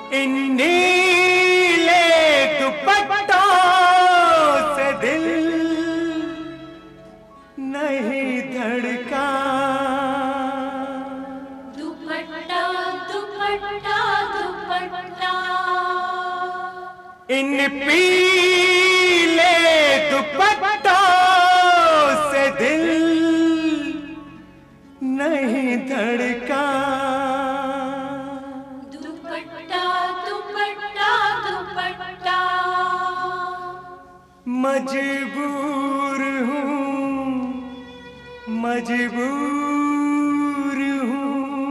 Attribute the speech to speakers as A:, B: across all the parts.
A: इन नीले दुपट्टों से दिल नहीं धड़का।
B: दुपट्टा दुपट्टा दुपट्टा,
A: इन पीले दुपट्टों से दिल नहीं धड़का।
B: दुपट्टा दुपट्टा दुपट्टा,
A: मजबूर हूँ मजबूर हूँ।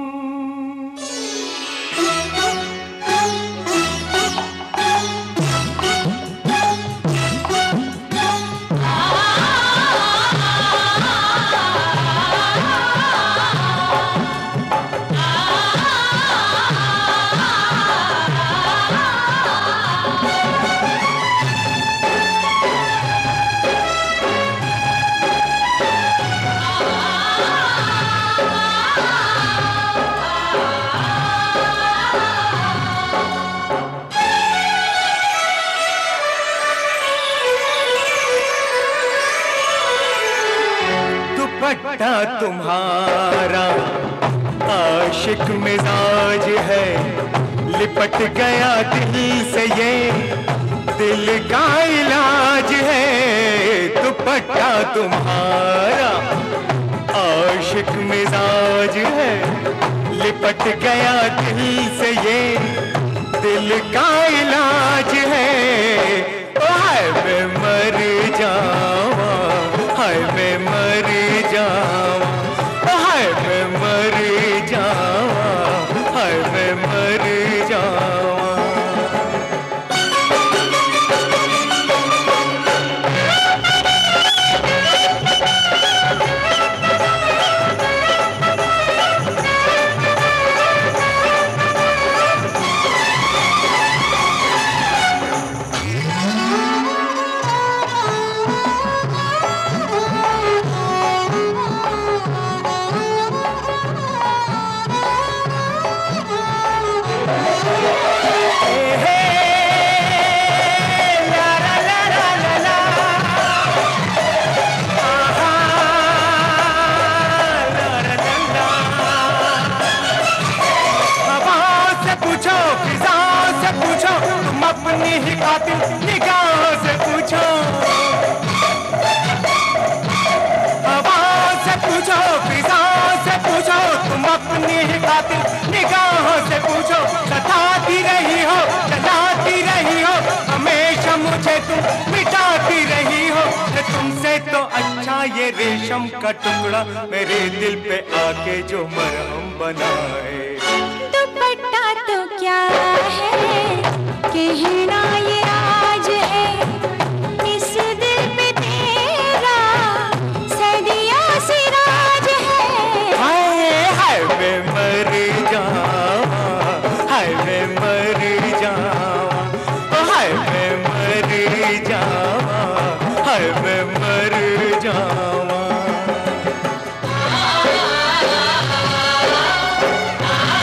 A: दुपट्टा तुम्हारा आशिक मिजाज है, लिपट गया दिल से ये दिल का इलाज है। दुपट्टा तुम्हारा आशिक मिजाज है, लिपट गया दिल से ये दिल का इलाज है। हाय मैं मर जावा, हाय मैं मर जावा, हाय मैं मर जावा, हाय मैं मर जावा। अपनी ही कातिल निगाहों से पूछो, हवा से पूछो, फिजाओं से पूछो, तुम अपनी ही कातिल निगाहों से पूछो। सताती रही हो, जलाती रही हो, हमेशा मुझे तुम मिटाती रही हो। तुमसे तो अच्छा ये रेशम का टुकड़ा मेरे दिल पे आके जो मरहम बनाए।
B: दुपट्टा तो क्या है कहना ये राज है, इस दिल पे तेरा सदियों से राज है।
A: हाय हाय मैं मर जावा, हाय मैं मर जावा, हाय मैं मर जावा, हाय मैं मर जावा।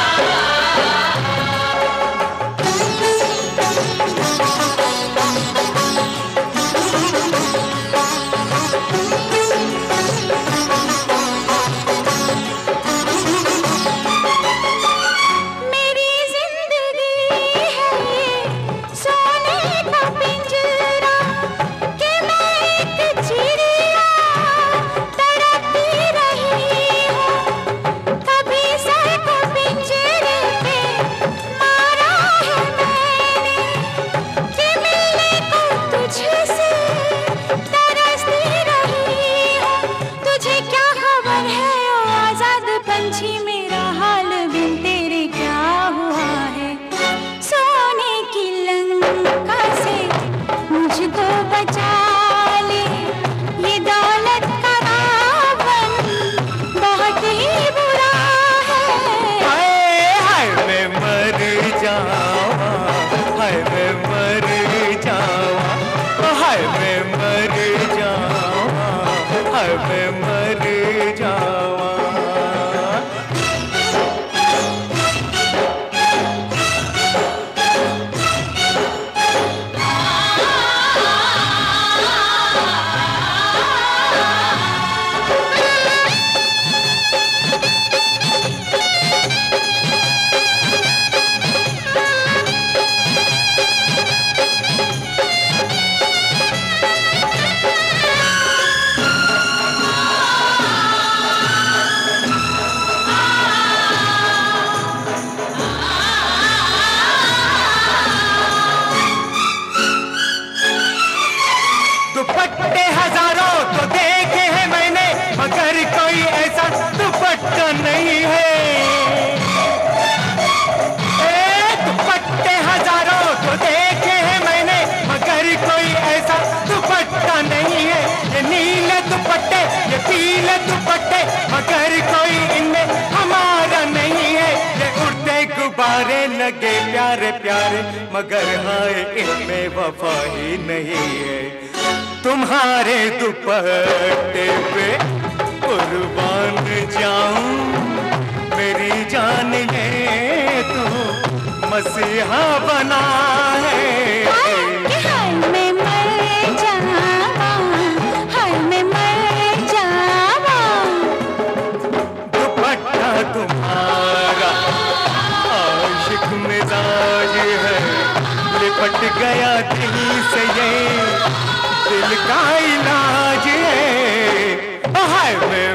A: लगे प्यारे प्यारे, मगर हाय इनमें वफा ही नहीं है। तुम्हारे दुपट्टे पे कुर्बान जाऊं, मेरी जान ने तू मसीहा बना है।
B: हाय मैं मर जावा, हाय मैं मर जावा।
A: दुपट्टा तुम्हारा आशिक मिजाज है, लिपट गया दिल से ये दिल का इलाज है। हाय मैं